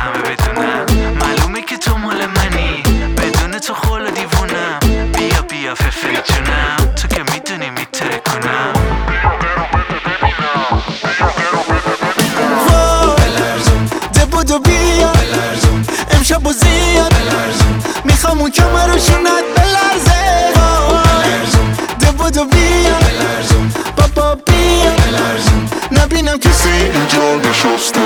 همه بدونن معلومه که تو مال منی، بدون تو خول دیوونم. بیا بیا ففری جونم، تو که میدونی میتره کنم. ده بودو بیا امشب و زیاد میخوام اون کمرشونت بلرزه. ده بودو بیا بابا بیا نبینم کسی اینجا نشسته.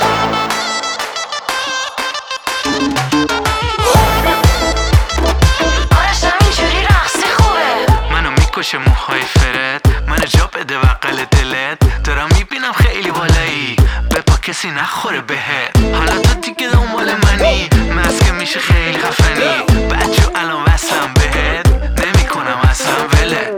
میکشه موهای فرد من جا بده وقل دلت. دارم میبینم خیلی بالایی، بپا کسی نخوره بهت. حالا تو دیگه دنبال منی، مسکه میشه خیلی خفنی. بچه الان وصلم بهت، نمیکنم اصلا ولت.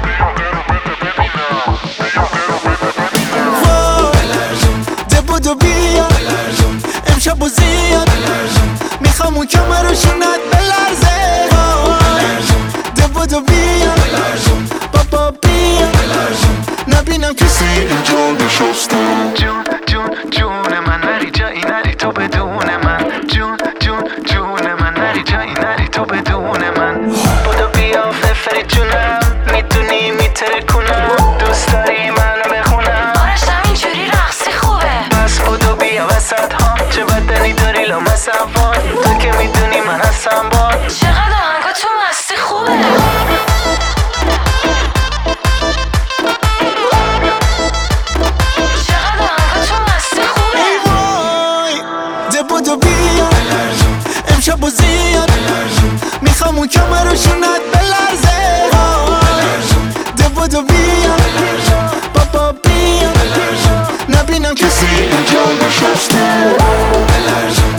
ده بودو بیا امشب و زیاد میخوام اون کمرشونت بلرزه. ده بودو بیا بابا بیا نبینم کسی اینجا نشسته. جون جون جون من نری جایی نری تو بدون من. جون جون جون من نری جایی نری تو بدون من. بودو بیا ففری جونم، میدونی میتره کنم. دوست داری منو بخونم، آرشم اینجوری رقصی خوبه. پس بودو بیا وسط ها، چه بدنی داری لامصبان. تو که میدونی من هستم باد. چقدر آهنگا تو مستی خوبه. بودو بیا امشب و زیاد میخوام اون کمرشونت بلرزه. ده بودو بیا بابا بیا نبینم کسی اینجا نشسته.